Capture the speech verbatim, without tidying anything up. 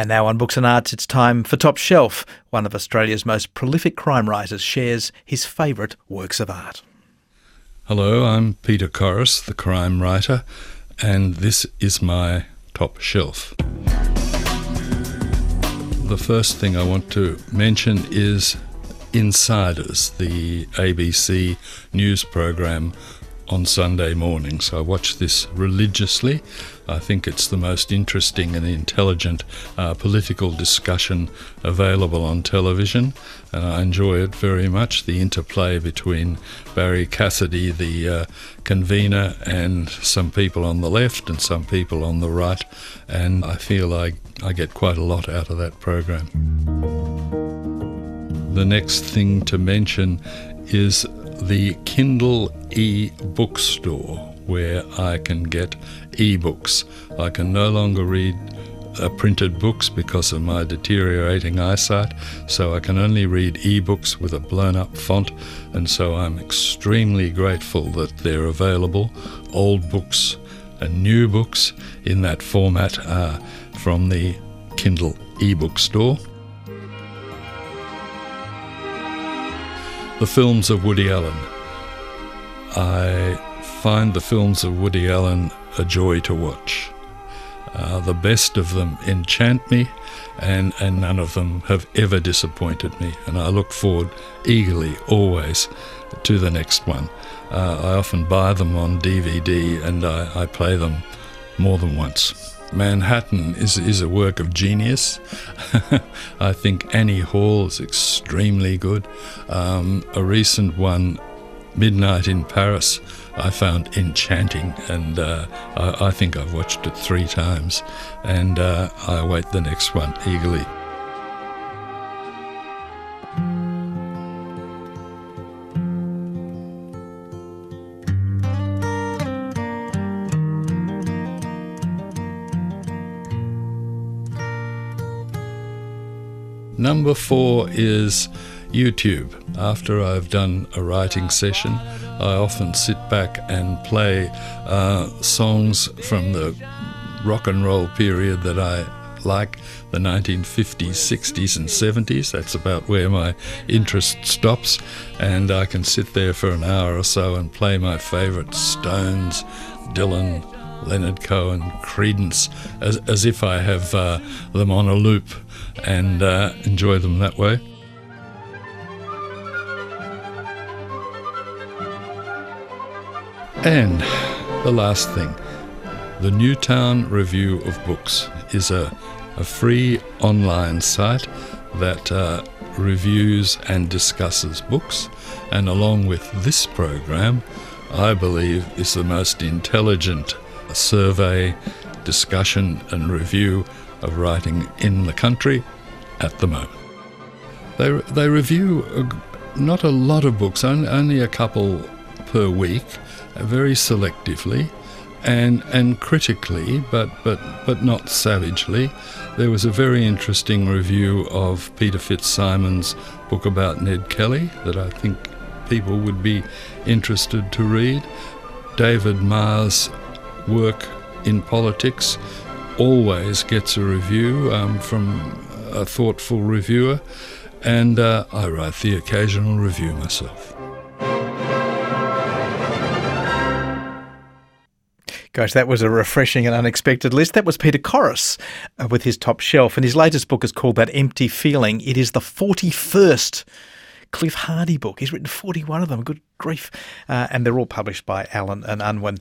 And now on Books and Arts, it's time for Top Shelf. One of Australia's most prolific crime writers shares his favourite works of art. Hello, I'm Peter Corris, the crime writer, and this is my Top Shelf. The first thing I want to mention is Insiders, the A B C news program on Sunday mornings. I watch this religiously. I think it's the most interesting and intelligent uh, political discussion available on television, and I enjoy it very much, the interplay between Barry Cassidy, the uh, convener, and some people on the left and some people on the right, and I feel I, I get quite a lot out of that program. The next thing to mention is the Kindle e-bookstore, where I can get e-books. I can no longer read uh, printed books because of my deteriorating eyesight, so I can only read e-books with a blown-up font, and so I'm extremely grateful that they're available. Old books and new books in that format uh, from the Kindle e-bookstore. The films of Woody Allen. I find the films of Woody Allen a joy to watch. Uh, the best of them enchant me, and, and none of them have ever disappointed me, and I look forward eagerly, always, to the next one. Uh, I often buy them on D V D, and I, I play them more than once. Manhattan is, is a work of genius. I think Annie Hall is extremely good. Um, a recent one, Midnight in Paris, I found enchanting, and uh, I, I think I've watched it three times, and uh, I await the next one eagerly. Number four is YouTube. After I've done a writing session, I often sit back and play uh, songs from the rock and roll period that I like, the nineteen fifties, sixties and seventies. That's about where my interest stops, and I can sit there for an hour or so and play my favourite Stones, Dylan, Leonard Cohen, Creedence, as, as if I have uh, them on a loop, and uh, enjoy them that way. And the last thing, the Newtown Review of Books is a, a free online site that uh, reviews and discusses books, and along with this program, I believe is the most intelligent survey, discussion and review of writing in the country at the moment. They they review a, not a lot of books, only, only a couple per week, uh, very selectively and and critically, but but but not savagely. There was a very interesting review of Peter Fitzsimon's book about Ned Kelly that I think people would be interested to read. David Marr's work in politics always gets a review um, from a thoughtful reviewer, and uh, I write the occasional review myself. Gosh, that was a refreshing and unexpected list. That was Peter Corris uh, with his Top Shelf, and his latest book is called That Empty Feeling. It is the forty-first Cliff Hardy book. He's written forty-one of them. Good grief. Uh, and they're all published by Allen and Unwin.